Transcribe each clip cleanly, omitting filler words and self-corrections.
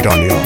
İranyan.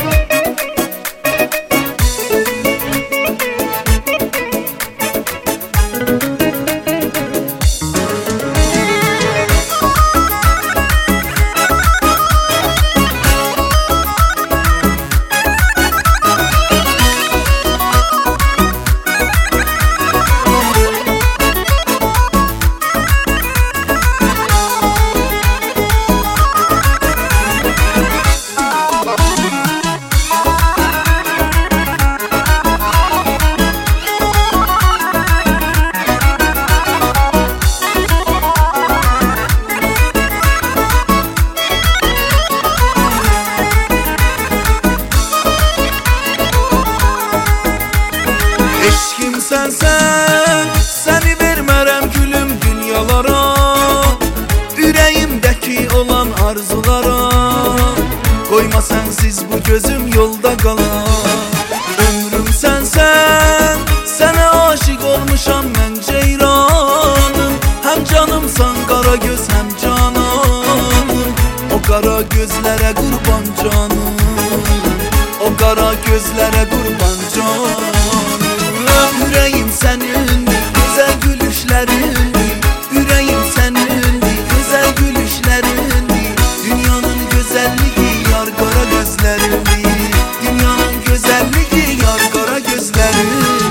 Eşkim sensen, seni vermərəm gülüm dünyalara, ürəyimdəki olan arzulara. Qoyma sensiz bu gözüm yolda qala. Ömrüm sensen, sənə aşiq olmuşam mən ceyranım. Həm canımsan qara göz, həm cananım. O qara gözlərə qurban canım, o qara gözlərə qurban canım. Yüreğim senindir, güzel gülüşlerindir. Yüreğim senindir, güzel gülüşlerindir. Dünyanın güzelliği yar kara gözlerindir. Dünyanın güzelliği yar kara gözlerindir.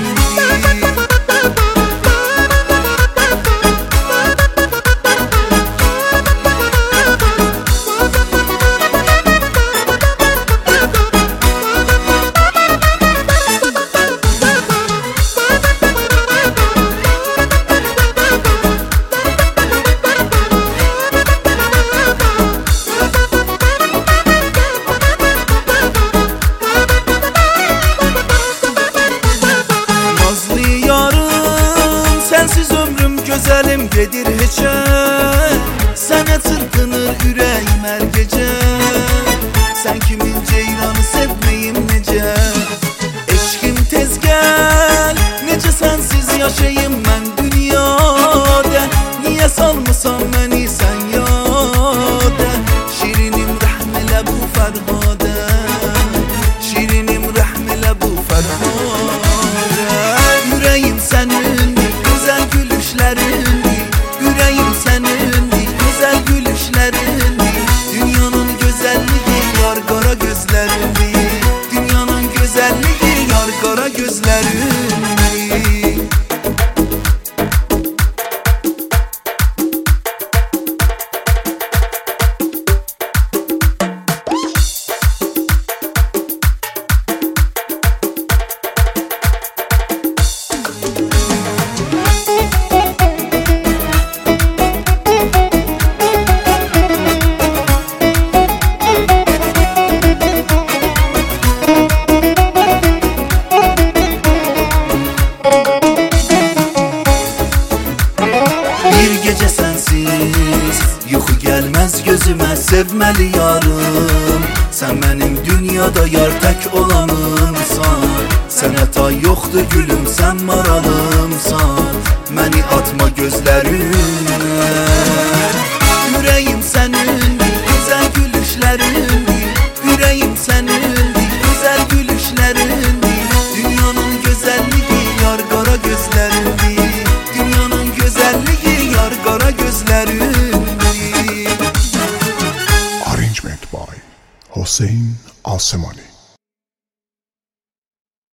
Sensiz ömrüm güzelim gedir heçe. Sənə çırpınır ürəyim hər gecə. Sən kimin ceyranı sevməyim necə. Eşkim tez gəl, necə sensiz yaşayım mən dünyada. Niyə salmısan məni sən yada. Şirinim rəhm elə bu fərhadə. Şirinim rəhm elə bu fərhadə. Yüreğim sənindir, güzel gülüşlerindir. Yüreğim senindir, güzel gülüşlerindir. Dünyanın güzelliği yar kara gözlerindir. Dünyanın güzelliği yar kara gözlerindir. Bir gece sensiz yuxu gəlməz gözümə sevməli yarım. Sən mənim dünyada yar tək olanımsan. Sənə tay yoxdur gülüm, sən maralımsan. Məni atma gözlərinə. Yüreğim sənindir, güzel gülüşlerindir. Yüreğim sənindir, güzel gülüşlerindir. Dünyanın güzelliği yar kara gözlerindir. Dünyanın güzelliği yar kara gözlerindir. Arrangement by Hossein Alsemani.